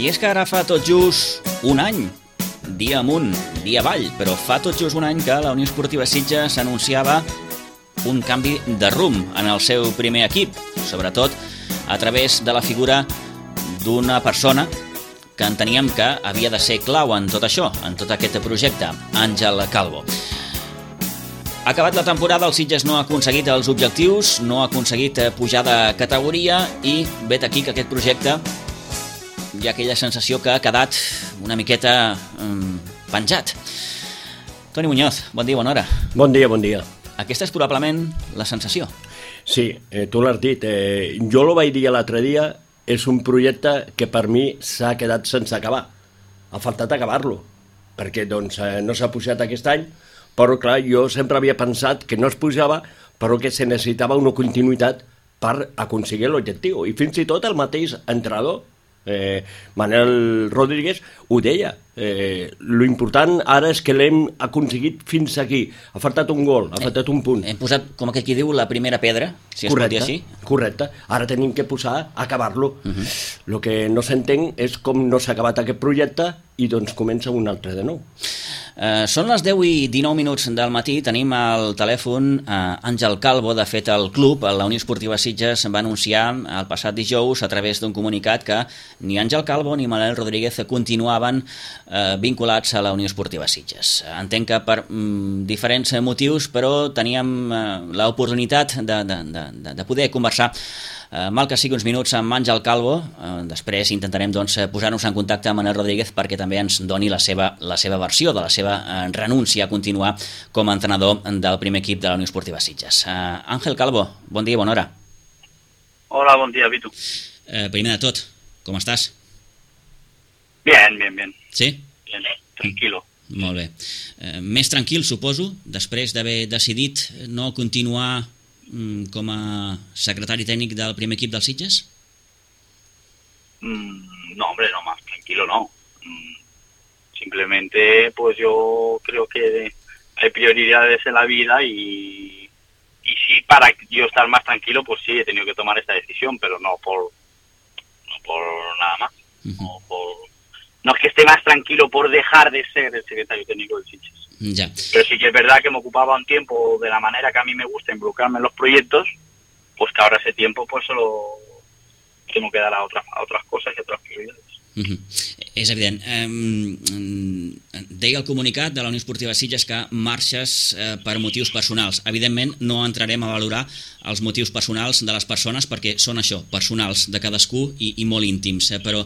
I és que ara fa tot just un any, dia amunt, dia avall, però fa tot just un any que la Unió Esportiva Sitges anunciava un canvi de rumb en el seu primer equip, sobretot a través de la figura d'una persona que enteníem que havia de ser clau en tot això, en tot aquest projecte, Àngel Calvo. Ha acabat la temporada, el Sitges no ha aconseguit els objectius, no ha aconseguit pujar de categoria i vet aquí que aquest projecte hi ha aquella sensació que ha quedat una miqueta penjat. Toni Muñoz, bon dia, bona hora. Bon dia, bon dia. Aquesta és probablement la sensació. Sí, tu l'has dit. Jo ho vaig dir l'altre dia, és un projecte que per mi s'ha quedat sense acabar. Ha faltat acabar-lo, perquè doncs, no s'ha pujat aquest any, però clar, jo sempre havia pensat que no es pujava, però que se necessitava una continuïtat per aconseguir l'objectiu. I fins i tot el mateix entrenador, Manel Rodríguez, ho deia. Lo important ara és que l'hem aconseguit fins aquí. Ha faltat un gol, ha faltat un punt. Hem posat, com aquell qui diu, la primera pedra, si es pot dir així. Correcte. Ara tenim que posar a acabar-lo. El que no s'entén és com no s'ha acabat aquest projecte i doncs comença un altre de nou. Són les 10 i 19 minuts del matí, tenim al telèfon Àngel Calvo. De fet, el club, la Unió Esportiva Sitges, va anunciar el passat dijous a través d'un comunicat que ni Àngel Calvo ni Manel Rodríguez continuaven vinculats a la Unió Esportiva Sitges. Entenc que per diferents motius, però teníem l'oportunitat de poder conversar mal que sigui uns minuts amb Àngel Calvo. Després intentarem doncs, posar-nos en contacte amb Manel Rodríguez perquè també ens doni la seva versió de la seva renúncia a continuar com a entrenador del primer equip de la Unió Esportiva Sitges. Àngel Calvo, bon dia, bona hora. Hola, bon dia, Vitu. Primer de tot, com estàs? Bien. Sí? Bien, tranquilo. Molt bé. Més tranquil, suposo, després d'haver decidit no continuar com a secretari técnico del primer equip del Sitges? No, hombre, no, más tranquilo no. Simplemente, pues yo creo que hay prioridades en la vida y sí, para yo estar más tranquilo, pues sí, he tenido que tomar esta decisión, pero no por nada más. No es que esté más tranquilo por dejar de ser el secretario técnico del Sitges. Ya. Pero sí que es verdad que me ocupaba un tiempo de la manera que a mí me gusta involucrarme en los proyectos, pues que ahora ese tiempo pues solo tengo que dar a otras cosas y a otras prioridades. És evident. Deia el comunicat de la Unió Esportiva Sitges que marxes per motius personals. Evidentment no entrarem a valorar els motius personals de les persones perquè són això, personals de cadascú i molt íntims, però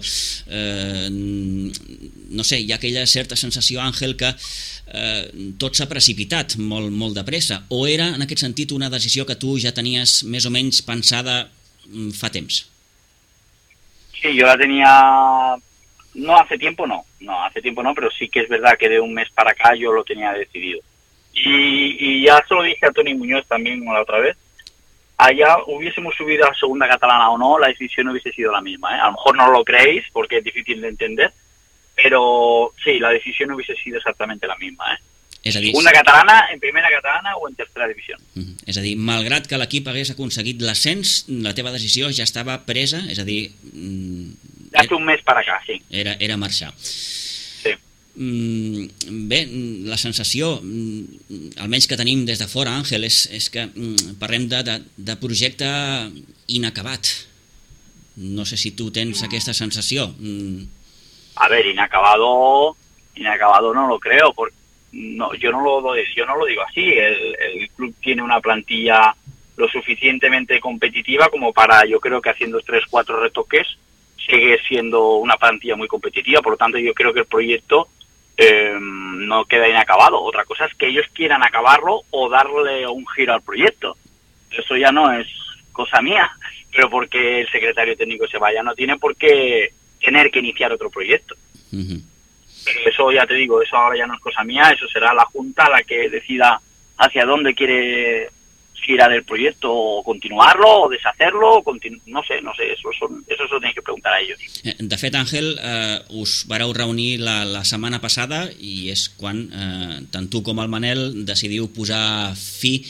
no sé, hi ha aquella certa sensació, Àngel, que tot s'ha precipitat molt de pressa, o era en aquest sentit una decisió que tu ja tenies més o menys pensada fa temps? Sí, yo la tenía, no hace tiempo no, pero sí que es verdad que de un mes para acá yo lo tenía decidido. Y ya se lo dije a Toni Muñoz también la otra vez, allá hubiésemos subido a segunda catalana o no, la decisión hubiese sido la misma, ¿eh? A lo mejor no lo creéis porque es difícil de entender, pero sí, la decisión hubiese sido exactamente la misma, ¿eh? És a dir, segunda catalana, en primera catalana o en tercera divisió. És a dir, malgrat que l'equip hagués aconseguit l'ascens, la teva decisió ja estava presa, és a dir... Hace un mes para acá, sí. Era marxar. Sí. Bé, la sensació, almenys que tenim des de fora, Àngel, és que parlem de projecte inacabat. No sé si tu tens aquesta sensació. A ver, inacabado no lo creo, porque no, yo no lo digo así. El club tiene una plantilla lo suficientemente competitiva como para, yo creo que haciendo 3-4 retoques sigue siendo una plantilla muy competitiva. Por lo tanto, yo creo que el proyecto no queda inacabado. Otra cosa es que ellos quieran acabarlo o darle un giro al proyecto. Eso ya no es cosa mía, pero porque el secretario técnico se vaya no tiene por qué tener que iniciar otro proyecto. Pero eso ya te digo, eso ahora ya no es cosa mía, eso será la Junta la que decida hacia dónde quiere girar el proyecto, o continuarlo, o deshacerlo, no sé, eso se lo tenéis que preguntar a ellos. De fet, Àngel, us vareu reunir la setmana passada i és quan tant tu com el Manel decidiu posar fi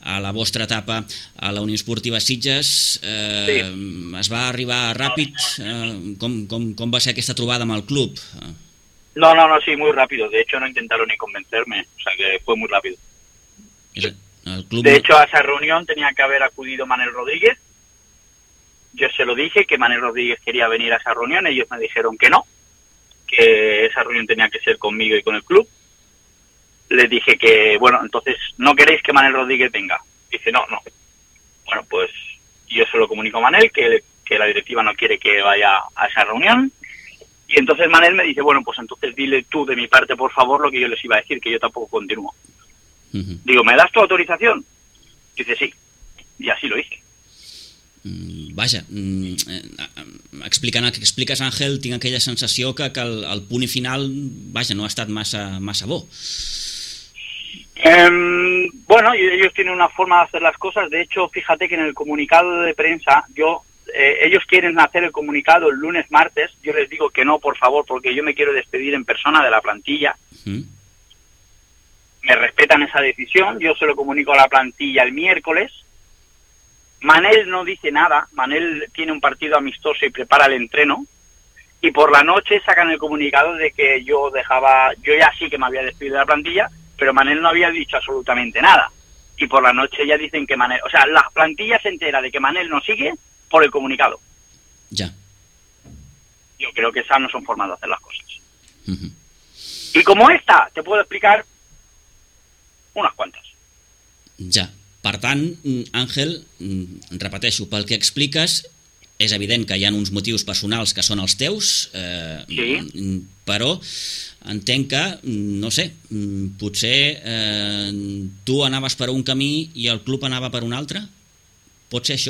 a la vostra etapa a la Unió Esportiva Sitges. Sí. Es va arribar ràpid? Com va ser aquesta trobada amb el club? No, sí, muy rápido. De hecho, no intentaron ni convencerme. O sea, que fue muy rápido. El club... De hecho, a esa reunión tenía que haber acudido Manel Rodríguez. Yo se lo dije, que Manel Rodríguez quería venir a esa reunión. Ellos me dijeron que no, que esa reunión tenía que ser conmigo y con el club. Les dije que, bueno, entonces, ¿no queréis que Manel Rodríguez venga? Dice, no. Bueno, pues yo se lo comunico a Manel, que la directiva no quiere que vaya a esa reunión. Y entonces Manel me dice, bueno, pues entonces dile tú de mi parte, por favor, lo que yo les iba a decir, que yo tampoco continúo. Digo, ¿me das tu autorización? Dice, sí. Y así lo hice. Vaja, explicant el que expliques, Àngel, tinc aquella sensació que el punt i final, vaja, no ha estat massa bo. Bueno, ellos tienen una forma de hacer las cosas. De hecho, fíjate que en el comunicado de prensa, ellos quieren hacer el comunicado el lunes, martes. Yo les digo que no, por favor, porque yo me quiero despedir en persona de la plantilla. Me respetan esa decisión. Yo se lo comunico a la plantilla el miércoles. Manel no dice nada. Manel tiene un partido amistoso y prepara el entreno. Y por la noche sacan el comunicado de que yo ya sí que me había despedido de la plantilla, pero Manel no había dicho absolutamente nada. Y por la noche ya dicen que Manel... O sea, la plantilla se entera de que Manel no sigue por el comunicado. Ya. Yo creo que esas no son formas de hacer las cosas. Y como esta, te puedo explicar unas cuantas. Ja. Per tant, Àngel, repeteixo, pel que expliques, és evident que hi ha uns motius personals que són els teus, sí. Però entenc que, no sé, potser tu anaves per un camí i el club anava per un altre? Pot ser això?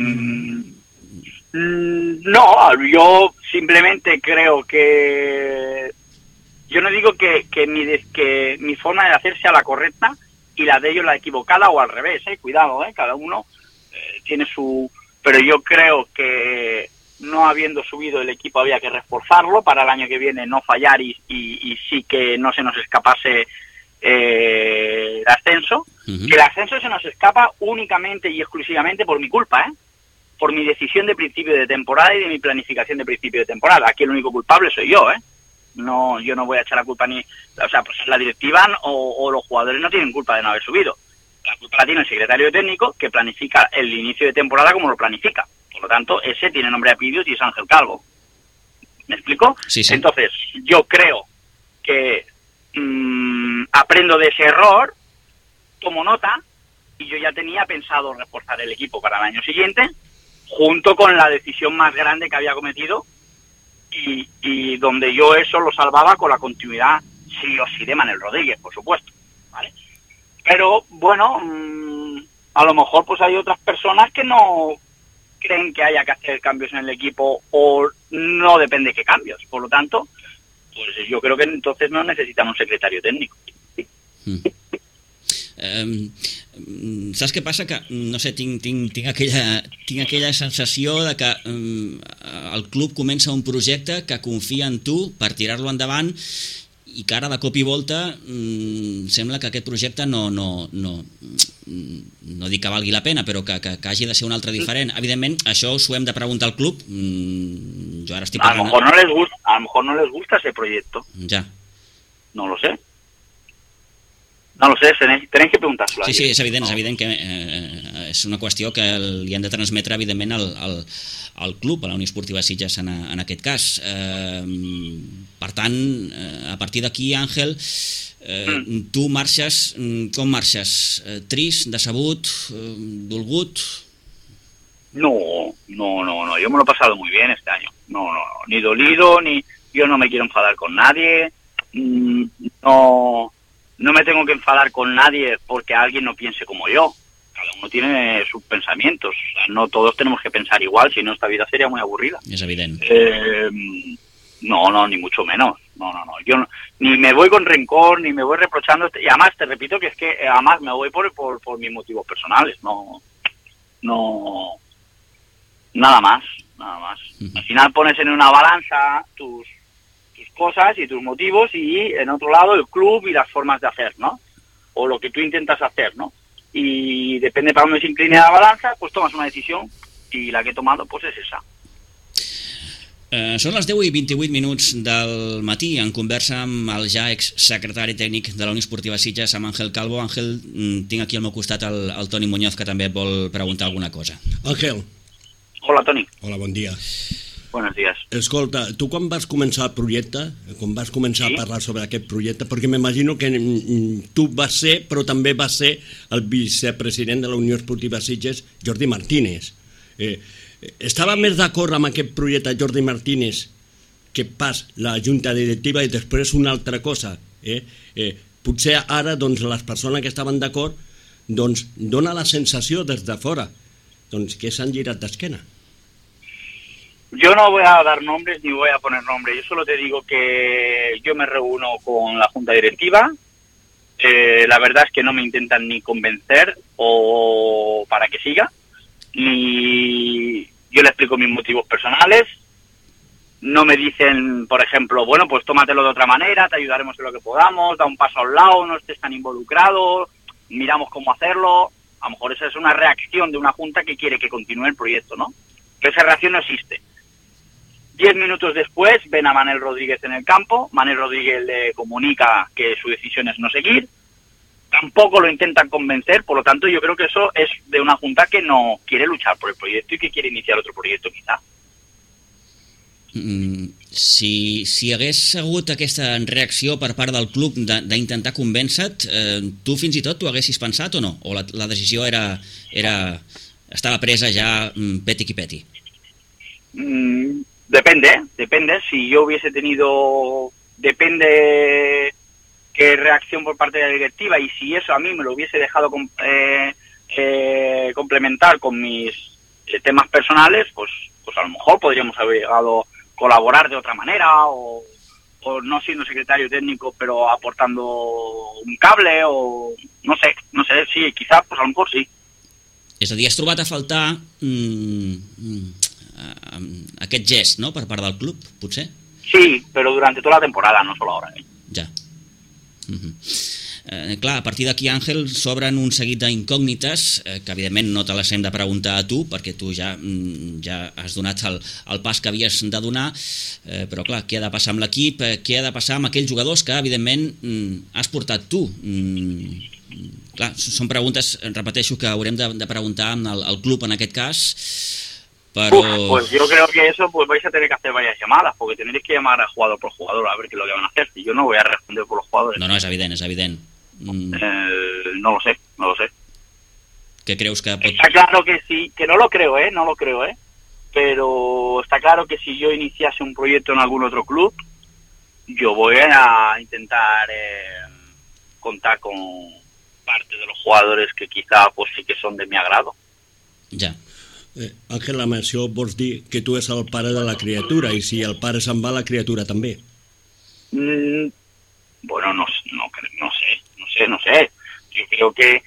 No, yo simplemente creo que... Yo no digo que mi forma de hacer sea la correcta y la de ellos la equivocada o al revés, cuidado, cada uno tiene su... Pero yo creo que no habiendo subido el equipo había que reforzarlo para el año que viene, no fallar y sí que no se nos escapase el ascenso. Que el ascenso se nos escapa únicamente y exclusivamente por mi culpa, por mi decisión de principio de temporada y de mi planificación de principio de temporada. Aquí el único culpable soy yo, No, yo no voy a echar la culpa ni... O sea, pues la directiva o los jugadores no tienen culpa de no haber subido. La culpa la tiene el secretario técnico, que planifica el inicio de temporada como lo planifica. Por lo tanto, ese tiene nombre y apellidos y es Ángel Calvo. ¿Me explico? Sí, sí. Entonces, yo creo que aprendo de ese error, tomo nota, y yo ya tenía pensado reforzar el equipo para el año siguiente, junto con la decisión más grande que había cometido, y donde yo eso lo salvaba con la continuidad sí o sí de Manel Rodríguez, por supuesto, ¿vale? Pero bueno, a lo mejor pues hay otras personas que no creen que haya que hacer cambios en el equipo o no depende de qué cambios. Por lo tanto, pues yo creo que entonces no necesitan un secretario técnico. Saps què passa? Que, no sé, tinc aquella sensació de que el club comença un projecte que confia en tu per tirar-lo endavant i que ara de cop i volta sembla que aquest projecte no dic que valgui la pena, però que hagi de ser un altre diferent. Evidentment, això s'ho hem de preguntar al club. Jo ara estic parlant... A lo mejor no les gusta ese proyecto. Ja. No lo sé. No lo sé, tenéis que preguntárselo. Sí, és evident que és una qüestió que li han de transmetre, evidentment, al club, a la Unió Esportiva Sitges en aquest cas. Per tant, a partir d'aquí, Àngel, tu marxes, com marxes? Trist, decebut, dolgut? No, yo me lo he pasado muy bien este año. No, ni dolido, ni... Yo no me quiero enfadar con nadie, no me tengo que enfadar con nadie porque alguien no piense como yo. Cada uno tiene sus pensamientos. O sea, no todos tenemos que pensar igual, si no esta vida sería muy aburrida. Es evidente. No, ni mucho menos. No. Yo ni me voy con rencor, ni me voy reprochando. Y además, te repito que es que además me voy por mis motivos personales. No. Nada más. Al final pones en una balanza tus cosas y tus motivos y en otro lado el club y las formas de hacer, ¿no? O lo que tú intentas hacer, ¿no? y depende para dónde se incline la balanza, pues tomas una decisión, y la que he tomado pues es esa. Són les 10:28 del matí, en conversa amb el ja exsecretari tècnic de la Unió Esportiva Sitges, amb Ángel Calvo. Ángel, tinc aquí al meu costat el Toni Muñoz, que també et vol preguntar alguna cosa. Ángel. Hola, Toni. Hola, bon dia. Buenos días. Escolta, tu quan vas començar el projecte, quan vas començar a parlar sobre aquest projecte, perquè m'imagino que tu vas ser, però també vas ser el vicepresident de la Unió Esportiva Sitges, Jordi Martínez. Estava més d'acord amb aquest projecte Jordi Martínez que pas la junta directiva, i després una altra cosa. Potser ara doncs, les persones que estaven d'acord doncs, dona la sensació des de fora doncs, que s'han girat d'esquena. Yo no voy a dar nombres ni voy a poner nombres. Yo solo te digo que yo me reúno con la junta directiva. La verdad es que no me intentan ni convencer o para que siga. Ni yo le explico mis motivos personales. No me dicen, por ejemplo, bueno, pues tómatelo de otra manera, te ayudaremos en lo que podamos, da un paso a un lado, no estés tan involucrado, miramos cómo hacerlo. A lo mejor esa es una reacción de una junta que quiere que continúe el proyecto, ¿no? Pero esa reacción no existe. 10 minutos después ven a Manel Rodríguez en el campo, Manel Rodríguez le comunica que su decisión es no seguir, tampoco lo intentan convencer, por lo tanto yo creo que eso es de una junta que no quiere luchar por el proyecto y que quiere iniciar otro proyecto quizá. Si hagués hagut aquesta reacció per part del club d'intentar convèncer-te, tu fins i tot t'ho haguessis pensat o no? O la decisió estava presa ja peti qui peti? Depende. Si yo hubiese tenido... Depende qué reacción por parte de la directiva, y si eso a mí me lo hubiese dejado complementar con mis temas personales, pues a lo mejor podríamos haber llegado a colaborar de otra manera, o no siendo secretario técnico pero aportando un cable, o no sé, sí, quizá, pues a lo mejor sí. És a dir, has trobat a faltar aquest gest, no?, per part del club, potser? Sí, pero durante toda la temporada, no solo ahora. Ja. Clar, a partir d'aquí, Àngel, s'obren un seguit d'incògnites que evidentment no te les hem de preguntar a tu, perquè tu ja has donat el pas que havies de donar, però clar, què ha de passar amb l'equip, què ha de passar amb aquells jugadors que evidentment has portat tu? Clar, són preguntes, repeteixo, que haurem de preguntar al club en aquest cas, pero... Pues yo creo que eso pues vais a tener que hacer varias llamadas, porque tendréis que llamar a jugador por jugador a ver qué es lo que van a hacer. Si yo no voy a responder por los jugadores. No, és evident. No lo sé. ¿Qué creus que pot... Está claro que sí, que no lo creo, pero está claro que si yo iniciase un proyecto en algún otro club, yo voy a intentar contar con parte de los jugadores que quizá pues sí que son de mi agrado. Ja. Àngel, amb això vols dir que tu és el pare de la criatura, i si el pare se'n va, la criatura també. Bueno, no sé. Yo creo que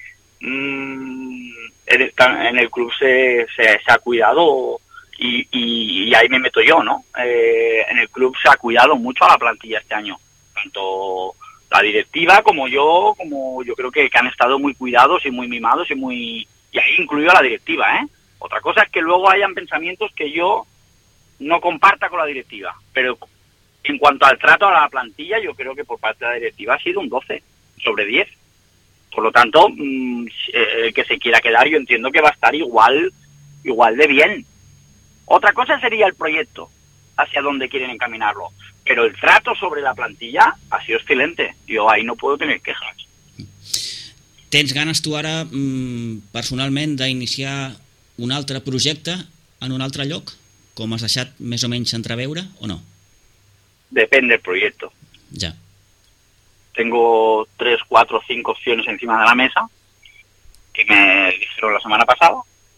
en el club se ha cuidado, y ahí me meto yo, ¿no? En el club se ha cuidado mucho a la plantilla este año, tanto la directiva como yo creo que han estado muy cuidados y muy mimados y ahí incluido a la directiva, ¿eh? Otra cosa es que luego hayan pensamientos que yo no comparta con la directiva, pero en cuanto al trato a la plantilla, yo creo que por parte de la directiva ha sido un 12 sobre 10. Por lo tanto, el que se quiera quedar, yo entiendo que va a estar igual de bien. Otra cosa sería el proyecto, hacia dónde quieren encaminarlo, pero el trato sobre la plantilla ha sido excelente. Yo ahí no puedo tener quejas. Tens ganes tu ara personalment d'iniciar un altre projecte en un altre lloc, com has deixat més o menys entreveure, o no? Depende del proyecto. Ya. Tengo 3, 4, 5 opciones encima de la mesa que me dijeron la semana pasada,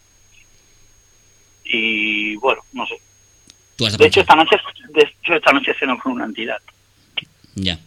y bueno, no sé. ¿Tú has de hecho esta noche ceno con una entidad. Ya.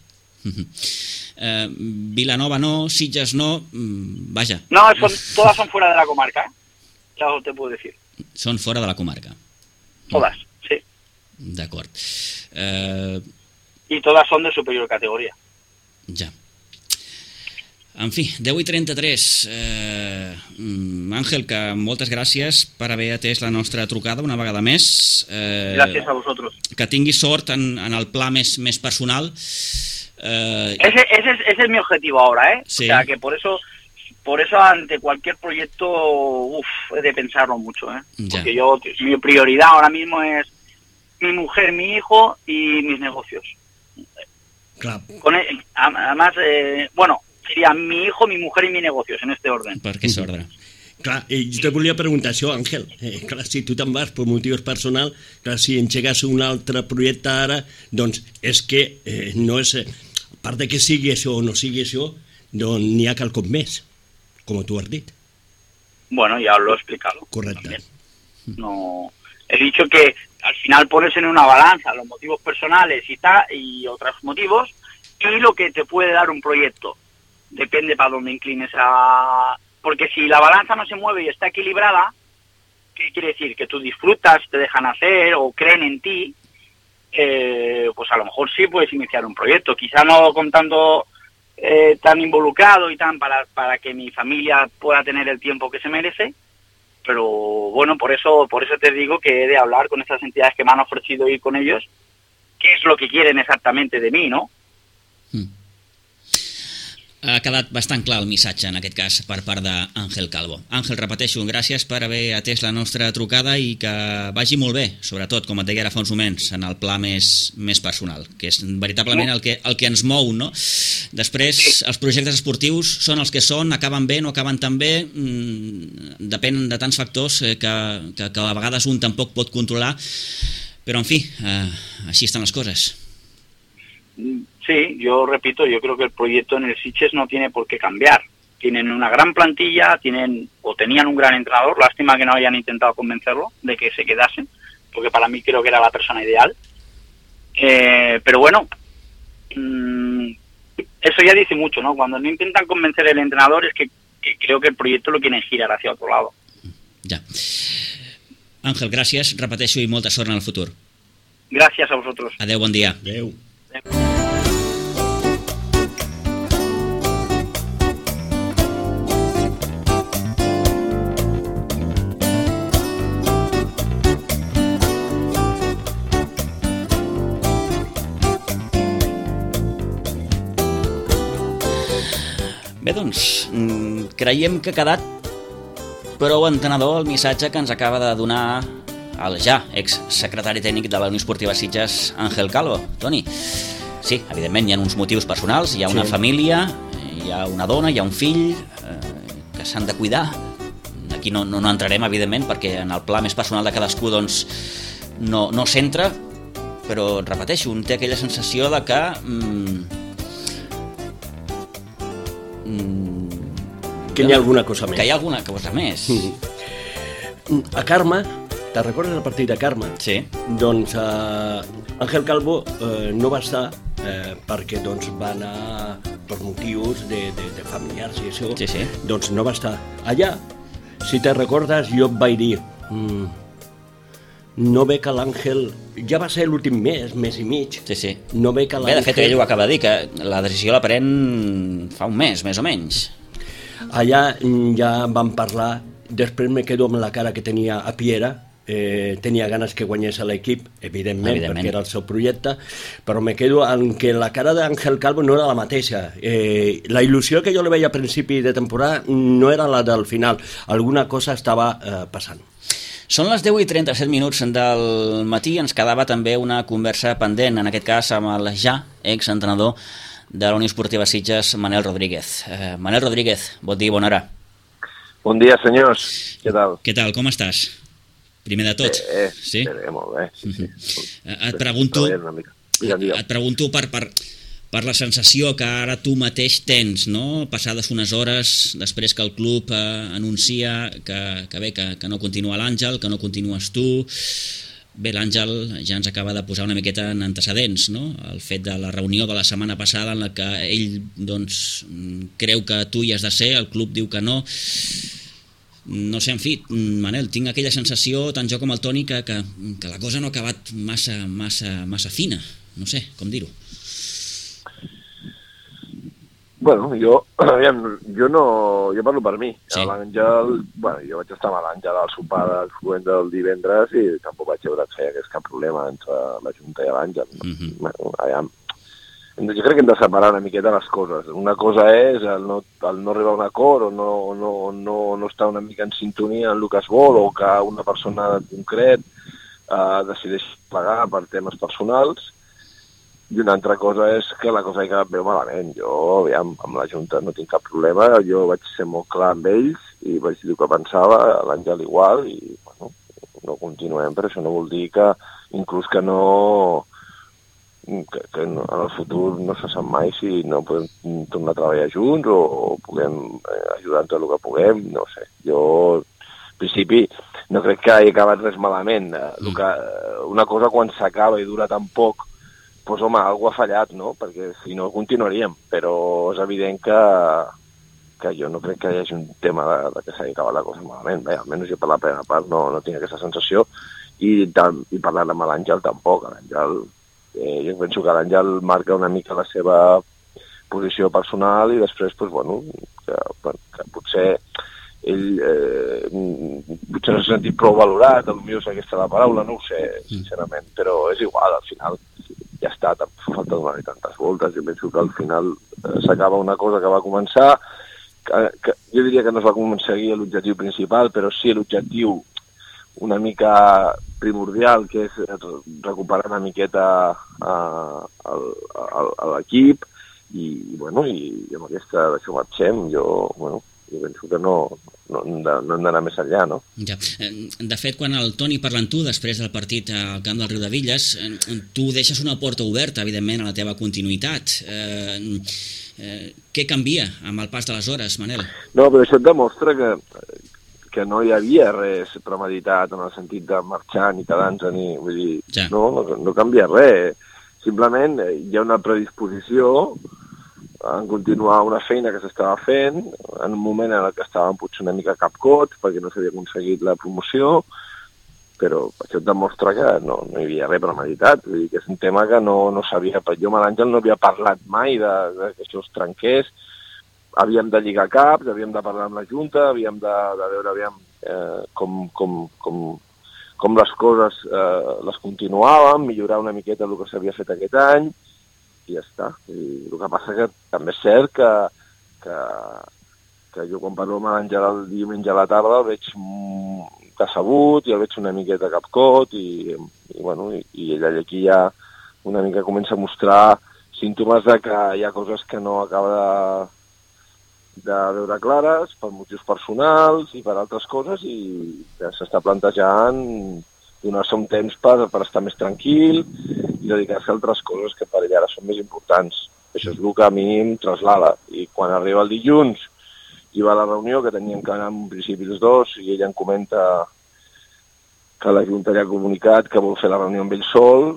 Vilanova no, Sitges no, vaja. No, todas son fuera de la comarca, ¿eh? Ya te puedo decir. Són fora de la comarca. Todas, sí. D'acord. Y todas son de superior categoría. Ja. En fi, 10:33. Àngel, que moltes gràcies per haver atès la nostra trucada una vegada més. Gracias a vosotros. Que tinguis sort en el pla més personal. Ese es mi objetivo ahora, ¿eh? Sí. O sea, que por eso ante cualquier proyecto, he de pensarlo mucho, ¿eh? Ya. Porque mi prioridad ahora mismo es mi mujer, mi hijo y mis negocios. Clar. Además, sería mi hijo, mi mujer i mi negocios, en este orden. Per aquest ordre. Clar, jo te volia preguntar això, Àngel. Clar, si tu te'n vas per motius personals, clar, si engegues un altre projecte ara, doncs és que no és... A part de que sigui això o no sigui això, doncs n'hi ha quelcom més, com tu has dit. Bueno, ya os lo he explicado. Correcte. También. No, he dicho que al final pones en una balanza los motivos personales y otros motivos y lo que te puede dar un proyecto. Depende para dónde inclines a... Porque si la balanza no se mueve y está equilibrada, ¿qué quiere decir? Que tú disfrutas, te dejan hacer o creen en ti, pues a lo mejor sí puedes iniciar un proyecto. Quizá no contando tan involucrado y tan para que mi familia pueda tener el tiempo que se merece, pero bueno, por eso te digo que he de hablar con esas entidades que me han ofrecido ir con ellos, qué es lo que quieren exactamente de mí, ¿no? Ha quedat bastant clar el missatge, en aquest cas, per part d'Àngel Calvo. Àngel, repeteixo, gràcies per haver atès la nostra trucada i que vagi molt bé, sobretot, com et deia ara fa uns moments, en el pla més personal, que és veritablement el que ens mou, no? Després, els projectes esportius són els que són, acaben bé, no acaben tan bé, depèn de tants factors que a vegades un tampoc pot controlar, però, en fi, així estan les coses. Sí, yo repito, yo creo que el proyecto en el Sitges no tiene por qué cambiar. Tienen una gran plantilla, tenían un gran entrenador, lástima que no hayan intentado convencerlo de que se quedasen, porque para mí creo que era la persona ideal. Pero bueno, eso ya dice mucho, ¿no? Cuando no intentan convencer el entrenador es que creo que el proyecto lo quieren girar hacia otro lado. Ja. Àngel, gràcies, repeteixo, i molta sort en el futur. Gracias a vosotros. Adeu, bon dia. Adéu. Bé, doncs, creiem que ha quedat prou entenedor el missatge que ens acaba de donar el ja exsecretari tècnic de la Unió Esportiva Sitges, Àngel Calvo. Toni, sí, evidentment hi ha uns motius personals, hi ha una família, hi ha una dona, hi ha un fill que s'han de cuidar. Aquí no entrarem, evidentment, perquè en el pla més personal de cadascú doncs, no s'entra, però repeteixo, un té aquella sensació de que que hi ha alguna cosa més. Que hi ha alguna cosa més. A Carme, te'n recordes el partit de Carme? Sí. Doncs Àngel Calvo no va estar perquè doncs, va anar per motius de familiars i això. Sí, sí. Doncs no va estar. Allà, si te recordes, jo et vaig dir no ve que l'Àngel... Ja va ser l'últim mes i mig. Sí, sí. No ve que l'Àngel... Bé, de fet, ell ho acaba de dir, que la decisió la pren fa un mes, més o menys. Allà ja vam parlar, després me quedo amb la cara que tenia a Piera, tenia ganes que guanyés a l'equip, evidentment, perquè era el seu projecte, però me quedo en que la cara d'Àngel Calvo no era la mateixa. La il·lusió que jo li veia a principi de temporada no era la del final. Alguna cosa estava passant. Són les 10:37 del matí, ens quedava també una conversa pendent, en aquest cas amb el ja exentrenador de la Unió Esportiva Sitges, Manel Rodríguez. Manel Rodríguez, bon dia i bona hora. Bon dia, senyors. Què tal? Què tal, com estàs? Primer de tot. Sí? Molt bé. Sí. Et pregunto per la sensació que ara tu mateix tens, no? Passades unes hores després que el club anuncia que no continua l'Àngel, que no continues tu. Bé, l'Àngel ja ens acaba de posar una miqueta en antecedents, no? El fet de la reunió de la setmana passada en la que ell doncs, creu que tu hi has de ser, el club diu que no. No sé, en fi, Manel, tinc aquella sensació, tant jo com el Toni, que la cosa no ha acabat massa fina. No sé com dir-ho. Bueno, jo parlo per mi. Sí. L'Àngel, jo vaig estar amb l'Àngel al sopar del Fluent del divendres i tampoc vaig veure que hi hagués cap problema entre la Junta i l'Àngel. Bueno, jo crec que hem de separar una miqueta les coses. Una cosa és el no arribar a un acord o no estar una mica en sintonia en el que es vol o que una persona concret decideix pagar per temes personals, i una altra cosa és que la cosa ha quedat bé malament. Jo, amb la Junta no tinc cap problema, jo vaig ser molt clar amb ells i vaig dir el que pensava, l'Àngel igual, i bueno, no continuem, però això no vol dir que inclús que en el futur no se sap mai si no podem tornar a treballar junts o puguem ajudar en tot el que puguem, no sé. Jo, en principi, no crec que hagi acabat res malament. Una cosa quan s'acaba i dura tan poc, doncs home, alguna ha fallat, no? Perquè si no continuaríem, però és evident que jo no crec que hi hagi un tema de que s'hagi acabat la cosa malament. Bé, almenys jo per la primera part no tinc aquesta sensació i parlant amb l'Àngel tampoc. Jo penso que l'Àngel marca una mica la seva posició personal i després, doncs, bueno, que potser ell potser no s'ha sentit prou valorat, potser és aquesta la paraula, no ho sé, sincerament, però és igual, al final ja està, tampoc fa falta donar-hi tantes voltes. Jo penso que al final s'acaba una cosa que va començar, que jo diria que no es va aconseguir l'objectiu principal, però sí l'objectiu una mica primordial, que és recuperar una miqueta a l'equip, i bueno, i amb aquesta d'això marxem. Jo penso que no hem d'anar més enllà, no? Ja. De fet, quan el Toni parla amb tu després del partit al camp del Riudevilles, tu deixes una porta oberta, evidentment, a la teva continuïtat. Què canvia amb el pas de les hores, Manel? No, però això et demostra que no hi havia res premeditat en el sentit de marxar ni quedar-nos, vull dir, no canvia res. Simplement hi ha una predisposició en continuar una feina que s'estava fent en un moment en què estàvem potser una mica capcots perquè no s'havia aconseguit la promoció, però això et demostra que no hi havia res premeditat. Vull dir que és un tema que no sabia. Jo amb l'Àngel no havia parlat mai de que això es trenqués. Havíem de lligar caps, havíem de parlar amb la Junta, havíem de veure com les coses les continuàvem, millorar una miqueta el que s'havia fet aquest any, i ja està. I el que passa que també és cert que jo quan parlo amb l'Àngel el diumenge a la tarda el veig decebut i el veig una miqueta capcot i ell aquí ja una mica comença a mostrar símptomes de que hi ha coses que no acaba de veure clares per motius personals i per altres coses, i que s'està plantejant donar-se un temps per estar més tranquil i dedicar-se a altres coses que per ell ara són més importants. Això és el que a mi em traslada. I quan arriba el dilluns i va a la reunió, que teníem que anar en principi els dos, i ell em comenta que la Junta li ha comunicat que vol fer la reunió amb ell sol,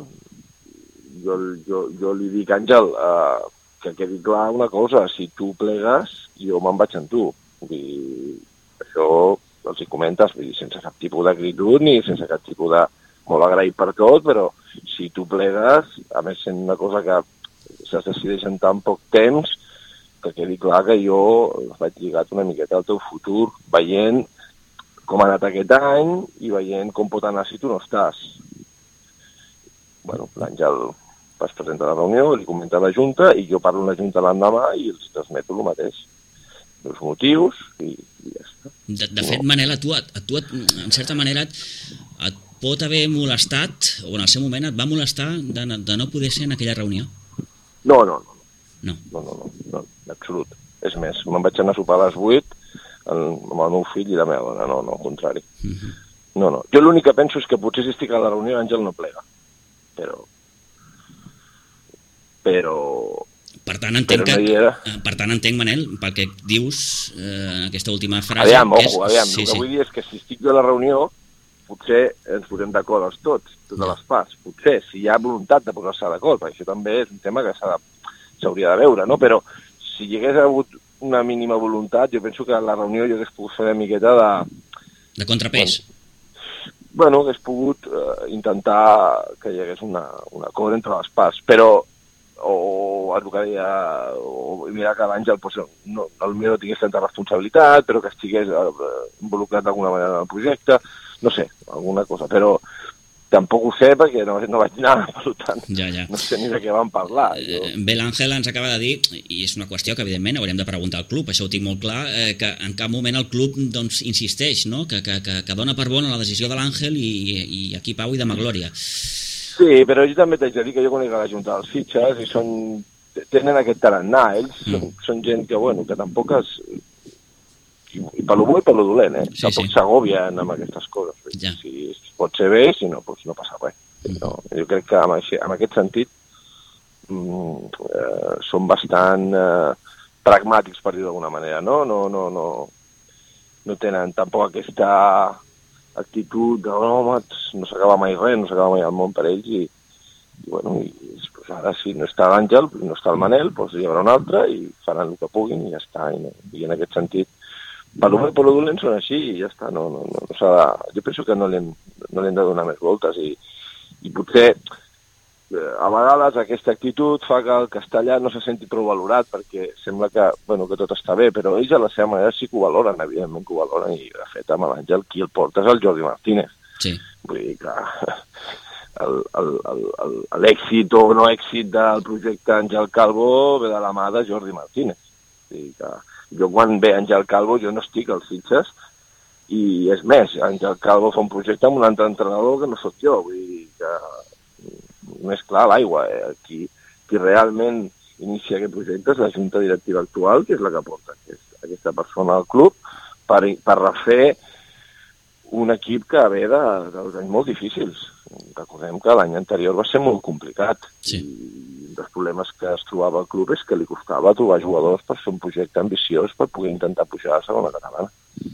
jo li dic, Àngel, que quedi clar una cosa, si tu plegues, jo me'n vaig amb tu. I això els hi comentes, sense cap tipus d'acritud ni sense cap tipus de molt agraït per tot, però si tu plegues, a més sent una cosa que es decideix en tan poc temps, que quedi clar que jo vaig lligat una miqueta al teu futur, veient com ha anat aquest any i veient com pot anar si tu no estàs. Bueno, l'Àngel es presenta a la reunió, li comenta a la Junta i jo parlo amb la Junta l'endemà i els transmeto el mateix. Els motius i ja està. De fet, Manel, a tu, en certa manera, et pot haver molestat, o en el seu moment et va molestar de no poder ser en aquella reunió? No, en absolut. És més, me'n vaig anar a sopar a les 8 amb el meu fill i la meva dona, no, al contrari. No. Jo l'únic que penso és que potser si estic a la reunió Àngel no plega. Però per tant, entenc, Manel, pel que dius en aquesta última frase... Aviam. El que vull dir és que si estic jo a la reunió, potser ens posem d'acord els tots, totes les parts. Potser, si hi ha voluntat de posar-se d'acord, perquè això també és un tema que s'hauria de veure, no? Però si hi hagués hagut una mínima voluntat, jo penso que a la reunió jo hagués pogut fer una miqueta de contrapès. Bueno, hagués pogut intentar que hi hagués un acord entre les parts, però o el que deia, o mirar que l'Àngel potser no tingués tanta responsabilitat, però que estigués involucrat d'alguna manera en el projecte, no sé, alguna cosa, però tampoc ho sé perquè no vaig anar, per tant, no sé ni de què vam parlar. Bé, l'Àngel ens acaba de dir, i és una qüestió que evidentment haurem de preguntar al club, això ho tinc molt clar, que en cap moment el club doncs, insisteix, no? que dona per bona la decisió de l'Àngel i aquí pau i demà glòria. Sí, però jo també t'haig de dir que jo conec a la Junta dels Fitxes i tenen aquest tarannà, ells són gent que, bueno, que tampoc és... I per lo bo i per lo dolent, tampoc s'agobien amb aquestes coses. Si pot ser bé, si no, doncs no passa res. No, jo crec que en aquest sentit són bastant pragmàtics, per dir d'alguna manera, no? No tenen tampoc aquesta actitud de home, no s'acaba mai res, no s'acaba mai el món per ells i bueno, doncs ara si no està l'Àngel, no està el Manel, doncs hi haurà un altre i faran el que puguin i ja està. I en aquest sentit per lo dolent són així i ja està, no s'ha de... Jo penso que no li hem de donar més voltes i potser a vegades aquesta actitud fa que el castellà no se senti prou valorat perquè sembla que tot està bé, però ells a la seva manera sí que ho valoren, evidentment que ho valoren i de fet amb l'Àngel qui el porta és el Jordi Martínez. Sí. Vull dir que l'èxit o no èxit del projecte Àngel Calvo ve de la mà de Jordi Martínez. Vull dir que jo quan ve Àngel Calvo jo no estic als Sitges i és més, Àngel Calvo fa un projecte amb un altre entrenador que no sóc jo, vull dir que més clar l'aigua. Qui realment inicia aquest projecte és la Junta Directiva actual, que és la que porta aquesta persona al club per refer un equip que ve dels anys molt difícils. Recordem que l'any anterior va ser molt complicat i un dels problemes que es trobava al club és que li costava trobar jugadors per fer un projecte ambiciós per poder intentar pujar a la segona catalana.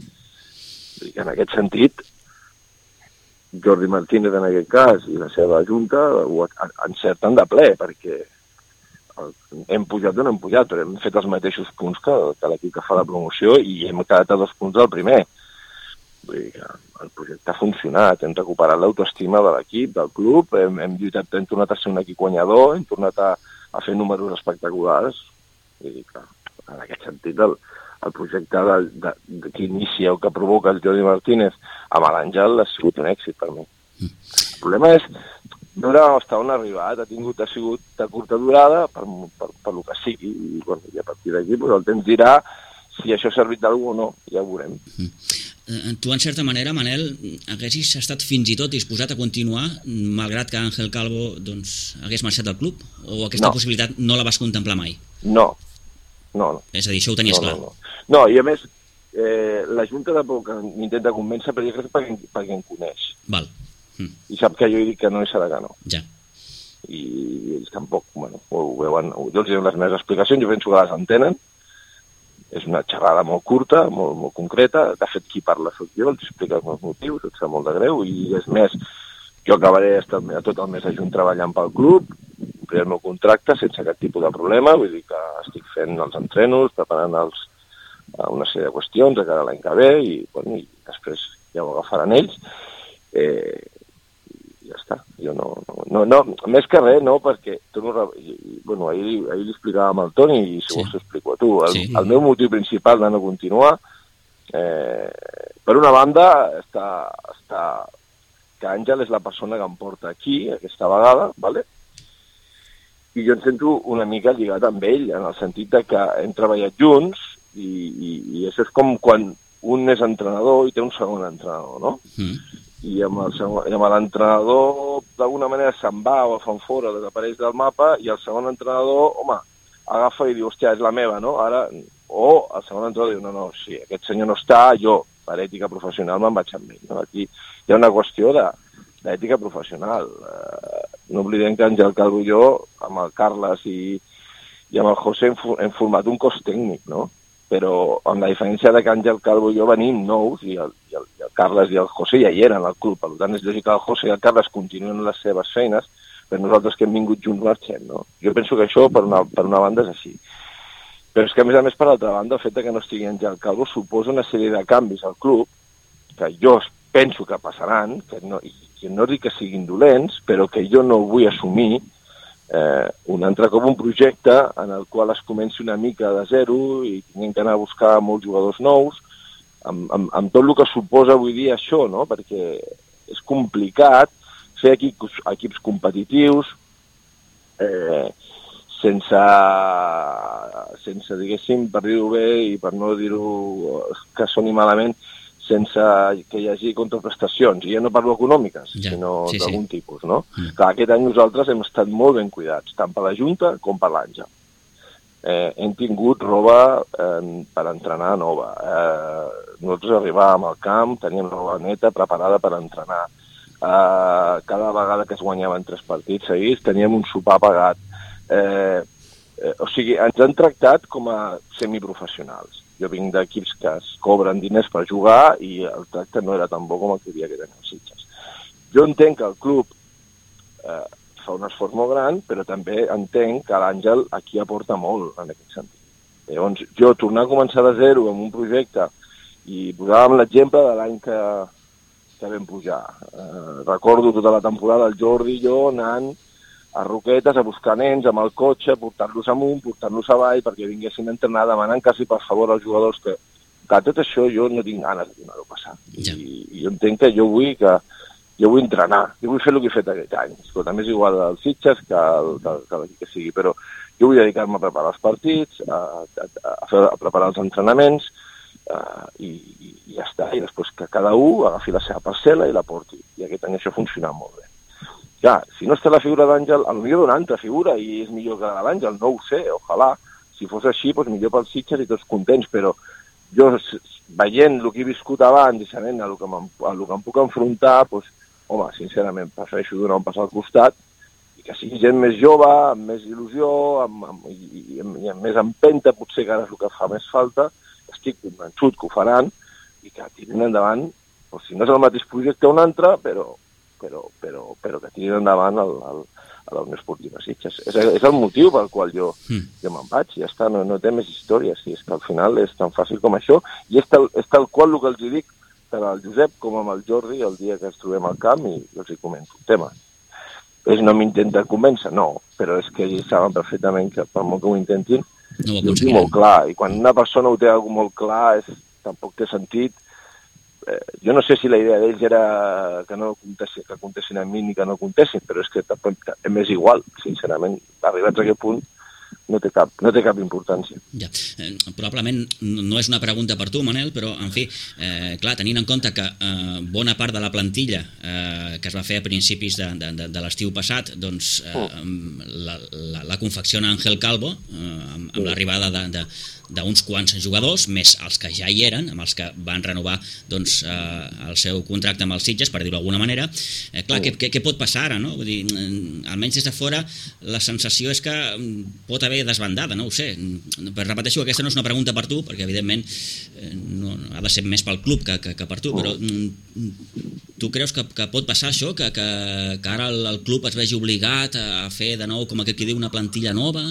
I en aquest sentit, Jordi Martínez en aquest cas i la seva junta ho encerten de ple perquè hem pujat o no hem pujat, però hem fet els mateixos punts que l'equip que fa la promoció i hem quedat a 2 punts del primer. Vull dir que el projecte ha funcionat, hem recuperat l'autoestima de l'equip, del club, hem lluitat, hem tornat a ser un equip guanyador, hem tornat a fer números espectaculars. Vull dir que en aquest sentit el projecte que inicia o que provoca el Jordi Martínez amb l'Àngel ha sigut un èxit per mi. El problema és veure fins on ha arribat, ha sigut de curta durada per lo que sigui i a partir d'aquí el temps dirà si això ha servit d'algú o no, ja ho veurem. Tu, en certa manera, Manel, haguessis estat fins i tot disposat a continuar malgrat que Àngel Calvo hagués marxat del club? O aquesta possibilitat no la vas contemplar mai? No. És a dir, això ho tenies clar? No, i a més, la Junta tampoc m'intenta convèncer perquè crec perquè em coneix. Val. I sap que jo he dit que no i serà que no. Ja. I ells tampoc, ho veuen, jo els dono les meves explicacions, jo penso que les entenen. És una xerrada molt curta, molt concreta. De fet, qui parla soc jo, els explica els motius, et sap molt de greu. I és més, jo acabaré tot el mes de juny treballant pel club, compliré el meu contracte sense cap tipus de problema, vull dir que estic fent els entrenos, preparant una sèrie de qüestions de cara a l'any que ve i després ja ho agafaran ells. Ja està. Jo no, més que res, no, perquè ahir li explicàvem al Toni i si vols t'ho explico a tu. El meu motiu principal de no continuar, per una banda, està que Àngel és la persona que em porta aquí, aquesta vegada, ¿vale? I jo em sento una mica lligat amb ell, en el sentit de que hem treballat junts i això és com quan un és entrenador i té un segon entrenador, no? I amb l'entrenador d'alguna manera se'n va o el fan fora, desapareix del mapa i el segon entrenador, agafa i diu, hòstia, és la meva, no? O el segon entrenador diu, no, sí, aquest senyor no està, jo, per ètica professional, me'n vaig amb ell, no? Aquí hi ha una qüestió d'ètica professional. No oblidem que Àngel Calvo i jo, amb el Carles i amb el José hem format un cos tècnic, no? Però amb la diferència que Àngel Calvo i jo venim nous i el Carles i el José ja hi eren al club, per tant és lògic que el José i el Carles continuen les seves feines, però nosaltres que hem vingut junts marxem, no? Jo penso que això per una banda és així. Però és que a més per l'altra banda el fet que no estigui Àngel Calvo suposa una sèrie de canvis al club que jo penso que passaran, que no dic que siguin dolents, però que jo no vull assumir un altre cop un projecte en el qual es comenci una mica de zero i tinguem que anar a buscar molts jugadors nous, amb tot el que suposa avui dia això, no? Perquè és complicat fer equips competitius sense, diguéssim, per dir-ho bé i per no dir-ho que soni malament, sense que hi hagi contraprestacions. I ja no parlo econòmiques, sinó d'algun tipus, no? Clar, aquest any nosaltres hem estat molt ben cuidats, tant per la Junta com per l'Àngel. Hem tingut roba per entrenar nova. Nosaltres arribàvem al camp, teníem roba neta, preparada per entrenar. Cada vegada que es guanyaven 3 partits seguits teníem un sopar pagat. O sigui, ens han tractat com a semiprofessionals. Jo vinc d'equips que es cobren diners per jugar i el tracte no era tan bo com el que havia que tenir els Sitges. Jo entenc que el club fa un esforç molt gran, però també entenc que l'Àngel aquí aporta molt en aquest sentit. Llavors, jo tornar a començar de zero amb un projecte i posàvem l'exemple de l'any que vam pujar. Recordo tota la temporada el Jordi i jo anant a Roquetes a buscar nens amb el cotxe, portar-los amunt, portar-los avall, perquè vinguessin a entrenar, demanant quasi per favor als jugadors que tot això jo no tinc ganes de donar-ho passar. I jo entenc que jo vull entrenar, jo vull fer el que he fet aquest any. Escolta, més igual dels Sitges que que sigui, però jo vull dedicar-me a preparar els partits, a preparar els entrenaments, i ja està. I després que cada un agafi la seva parcel·la i la porti. I aquest any això ha funcionat molt bé. Ja, si no està la figura d'Àngel, potser d'una altra figura i és millor que la de l'Àngel, no ho sé, ojalà. Si fos així, doncs millor pels Sitges i tots contents, però jo, veient el que he viscut abans i sabent a el que em puc enfrontar, doncs, home, sincerament, prefereixo donar un pas al costat i que sigui gent més jove, amb més il·lusió i amb més empenta, potser que ara és el que fa més falta, estic convençut que ho faran i que tirin endavant, doncs, si no és el mateix projecte un altre, però que tirin endavant a la Unió Esportiva Sitges. És el motiu pel qual jo me'n vaig, ja està, no té més històries, és que al final és tan fàcil com això, i és tal qual el que els dic tant al Josep com amb el Jordi el dia que ens trobem al camp i els hi comento el tema. Ells no m'intenten convèncer, no, però és que ells saben perfectament que per molt que ho intentin, jo ho tinc molt clar, i quan una persona ho té molt clar, tampoc té sentit. Jo no sé si la idea d'ells era que comptessin amb mi ni que no comptessin, però és que m'és igual, sincerament. Arribats a aquest punt no té cap importància. Ja. Probablement no és una pregunta per tu, Manel, però, en fi, clar, tenint en compte que bona part de la plantilla que es va fer a principis de l'estiu passat, doncs la confecciona Ángel Calvo, amb l'arribada d'uns quants jugadors, més els que ja hi eren, amb els que van renovar doncs, el seu contracte amb els Sitges, per dir-ho d'alguna manera. Clar, què pot passar ara, no? Vull dir, almenys des de fora, la sensació és que pot haver desbandada, no ho sé. Però repeteixo, aquesta no és una pregunta per tu, perquè evidentment ha de ser més pel club que per tu, però tu creus que pot passar això, que ara el club es vegi obligat a fer de nou, com aquell que diu, una plantilla nova?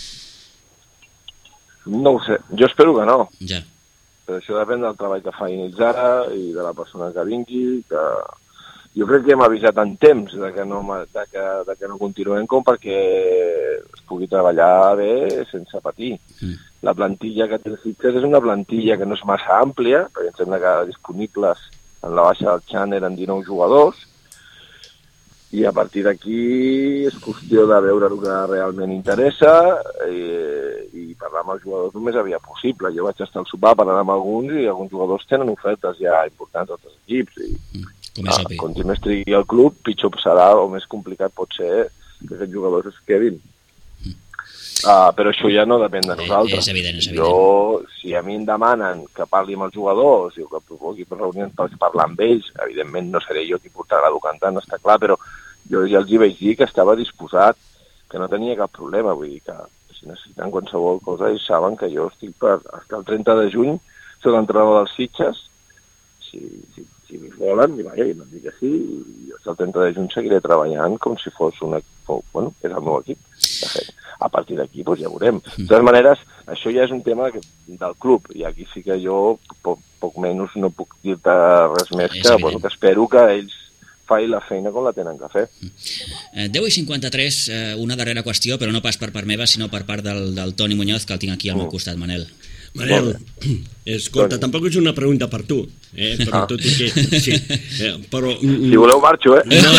No ho sé, jo espero que no. Ja. Però això depèn del treball que fa ells ara i de la persona que vingui, que jo crec que hem avisat en temps que no continuem com perquè es pugui treballar bé sense patir. La plantilla que té el Sitges és una plantilla que no és massa àmplia, perquè em sembla que disponibles en la baixa del Chan eren 19 jugadors, i a partir d'aquí és qüestió de veure el que realment interessa i parlar amb els jugadors el més aviat possible. Jo vaig estar al sopar parlant amb alguns i alguns jugadors tenen ofertes ja importants a altres equips. Com més trigui el club, pitjor serà o més complicat pot ser que aquests jugadors es quedin. Però això ja no depèn de nosaltres. És evident. Si a mi em demanen que parli amb els jugadors i que provoqui reunions per parlar amb ells, evidentment no seré jo qui portarà el cantant, està clar, però jo ja els hi vaig dir que estava disposat, que no tenia cap problema, vull dir que si necessiten qualsevol cosa ells saben que jo estic per estar el 30 de juny, soc l'entrenador dels Sitges, si m'hi volen, i em dic que sí, i jo el 30 de juny seguiré treballant com si fos un equip, és el meu equip, de fet. A partir d'aquí ja veurem. De totes maneres, això ja és un tema del club, i aquí sí que jo poc menys no puc dir-te res més que espero que ells faci la feina com la tenen que fer. 10:53, una darrera qüestió, però no pas per part meva, sinó per part del Toni Muñoz, que el tinc aquí al meu costat, Manel. Manel, escolta, tampoc és una pregunta per tu, però tot i que... Sí, però... Si voleu marxo,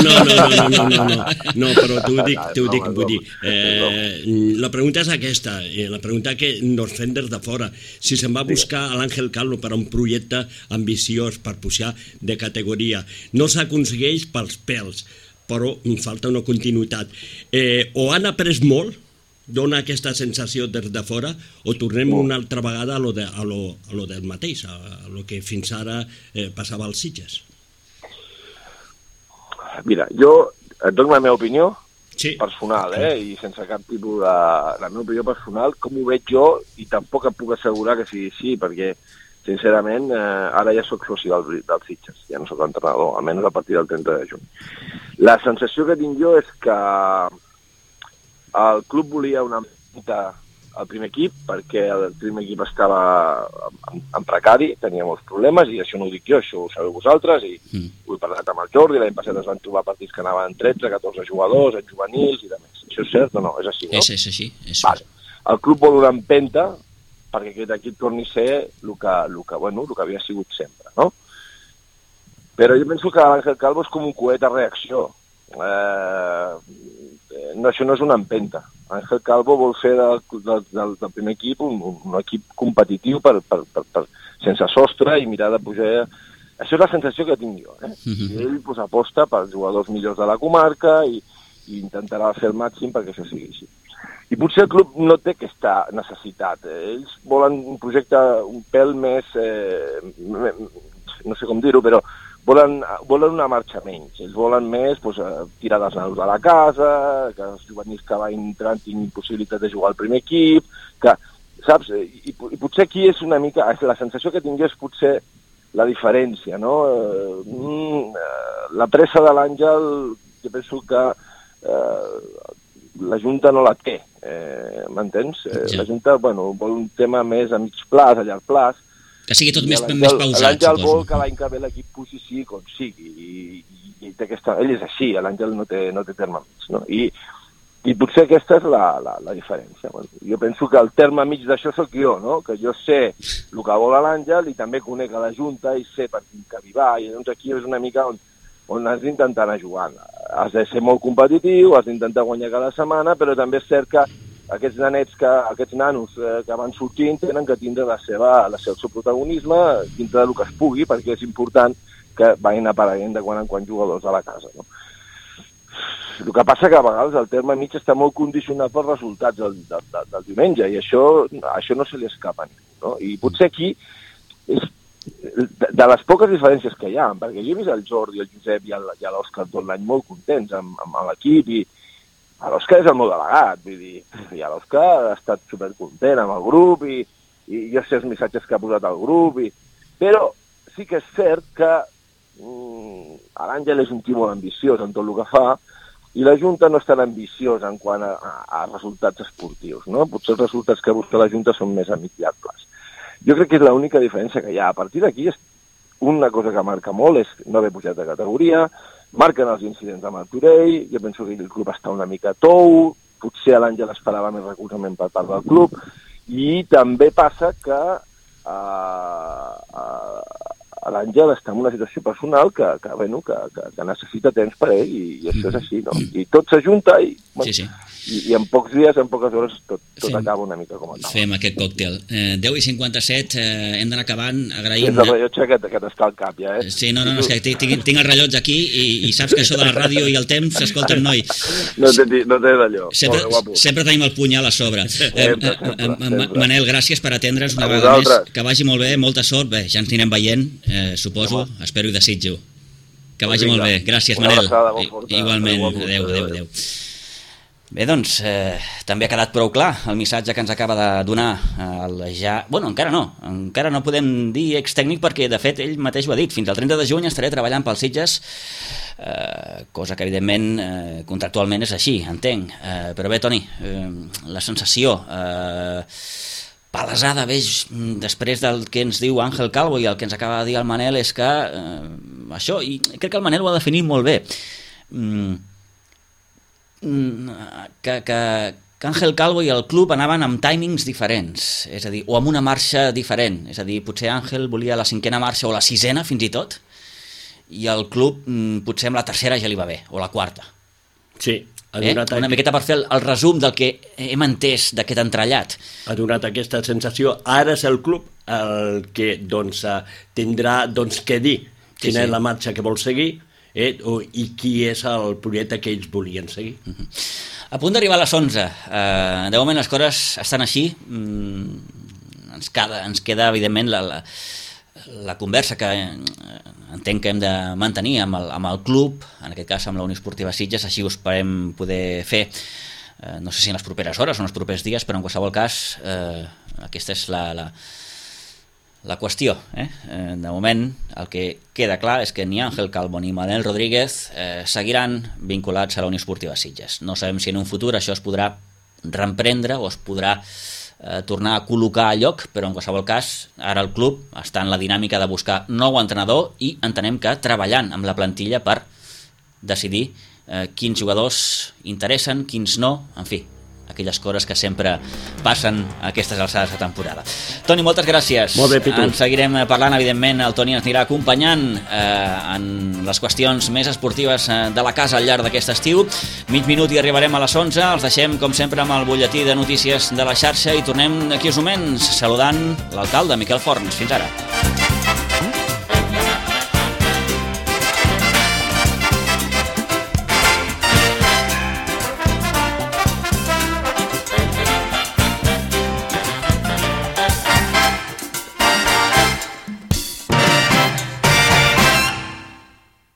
No, però t'ho dic, vull dir... La pregunta és aquesta, la pregunta que ens fem des de fora. Si se'n va buscar a l'Àngel Calvo per a un projecte ambiciós, per pujar de categoria, no s'aconsegueix pels pèls, però falta una continuïtat. O han après molt, dona aquesta sensació des de fora, o tornem una altra vegada a lo del mateix, a lo que fins ara passava als Sitges? Mira, jo et dono la meva opinió personal, i sense cap tipus de... La meva opinió personal, com ho veig jo, i tampoc et puc assegurar que sigui així, perquè, sincerament, ara ja sóc soci dels Sitges, ja no sóc entrenador, almenys a partir del 30 de juny. La sensació que tinc jo és que el club volia una mica al primer equip, perquè el primer equip estava en precari, tenia molts problemes, i això no ho dic jo, això ho sabeu vosaltres, i ho he parlat amb el Jordi, l'any passat es van trobar partits que anaven 13, 14 jugadors, en juvenils i demés. Això és cert o no? És així, no? És així. Vale. El club vol una empenta perquè aquest equip torni a ser el que havia sigut sempre, no? Però jo penso que l'Àngel Calvo és com un coet a reacció. Això no és una empenta. Ángel Calvo vol fer del primer equip un equip competitiu sense sostre i mirar de pujar. Això és la sensació que tinc jo. I ell aposta pels jugadors millors de la comarca i intentarà fer el màxim perquè això sigui així. I potser el club no té aquesta necessitat. Ells volen un projecte un pèl més, no sé com dir-ho, però volen una marxa menys. Ells volen més tirar dels nanos de la casa, que els juvenils que van entrant tinguin possibilitat de jugar al primer equip, que, saps? I potser aquí és una mica... La sensació que tinc és potser la diferència, no? La pressa de l'Àngel, jo penso que la Junta no la té, m'entens? La Junta, vol un tema més a mig plaç, a llarg plaç. Que sigui tot més pausat, l'Àngel vol que l'any que ve l'equip pugi sí com sigui, i té aquesta... Ell és així, l'Àngel no té terme mig, no? I potser aquesta és la diferència. Jo penso que el terme mig d'això sóc jo, no? Que jo sé el que vol l'Àngel i també conec a la Junta i sé per quin camí va, i doncs aquí és una mica on has d'intentar anar jugant. Has de ser molt competitiu, has d'intentar guanyar cada setmana, però també és cert que aquests nanos que van sortint tenen que tindre el seu protagonisme dintre del que es pugui, perquè és important que vagin apareguent de quan en quan jugadors a la casa, no? El que passa que a vegades el terme mig està molt condicionat pels resultats del diumenge, i això no se li escapa a ningú, no? I potser aquí és de les poques diferències que hi ha, perquè jo he vist el Jordi, el Josep i l'Òscar tot l'any molt contents amb l'equip, i l'Òscar és el meu delegat, vull dir, i l'Òscar ha estat supercontent amb el grup i jo sé els missatges que ha posat al grup, però sí que és cert que l'Àngel és un tio molt ambiciós en tot el que fa i la Junta no és tan ambiciosa en quant a resultats esportius, no? Potser els resultats que busca la Junta són més a mig llarg plaç. Jo crec que és l'única diferència que hi ha. A partir d'aquí, una cosa que marca molt és no haver pujat de categoria, marquen els incidents de Martorell, jo penso que el club està una mica tou, potser l'Àngel esperava més recolzament per part del club, i també passa que l'Àngel està en una situació personal que necessita temps per ell, i això és així, no? I tot s'ajunta i en pocs dies, en poques hores, tot acaba una mica com acaba. Fem aquest còctel. 10:57, hem d'anar acabant, agraïm... Tens el rellotge que t'està al cap, ja, Sí, no, és que tinc el rellotge aquí i saps que això de la ràdio i el temps, escolta'm, noi... No té d'allò. Sempre tenim el punyal a sobre. Manel, gràcies per atendre'ns una vegada més. Que vagi molt bé, molta sort. Bé, ja ens anirem veient, suposo, espero i desitjo. Que vagi molt bé. Gràcies, Manel. Igualment. Adéu. Bé, doncs, també ha quedat prou clar el missatge que ens acaba de donar encara no podem dir extècnic, perquè de fet ell mateix ho ha dit, fins al 30 de juny estaré treballant pels Sitges, cosa que evidentment contractualment és així, entenc, però bé, Toni, la sensació palesada després del que ens diu Ángel Calvo i el que ens acaba de dir el Manel és que això, i crec que el Manel ho ha definit molt bé, que Ángel Calvo i el club anaven amb timings diferents, és a dir, o amb una marxa diferent, és a dir, potser Ángel volia la 5a marxa o la 6a fins i tot, i el club potser amb la 3a ja li va bé, o la 4a. Sí, ha donat una miqueta per fer el resum del que hem entès d'aquest entrellat. Ha donat aquesta sensació. Ara és el club el que tindrà que dir quina és la marxa que vol seguir i qui és el projecte que ells volien seguir. A punt d'arribar a les 11. De moment les coses estan així. Ens queda evidentment, la conversa que entenc que hem de mantenir amb el club, en aquest cas amb la Unió Esportiva Sitges, així ho esperem poder fer, no sé si en les properes hores o en els propers dies, però en qualsevol cas aquesta és la qüestió. De moment el que queda clar és que ni Ángel Calvo ni Manel Rodríguez seguiran vinculats a la Unió Esportiva Sitges. No sabem si en un futur això es podrà reemprendre o es podrà tornar a col·locar a lloc, però en qualsevol cas ara el club està en la dinàmica de buscar nou entrenador i entenem que treballant amb la plantilla per decidir quins jugadors interessen, quins no, en fi, aquelles coses que sempre passen a aquestes alçades de temporada. Toni, moltes gràcies. Molt bé, Pitu. En seguirem parlant, evidentment, el Toni ens anirà acompanyant en les qüestions més esportives de la casa al llarg d'aquest estiu. Mig minut i arribarem a les 11, els deixem com sempre amb el butlletí de notícies de la xarxa i tornem d'aquí uns moments saludant l'alcalde Miquel Forns. Fins ara.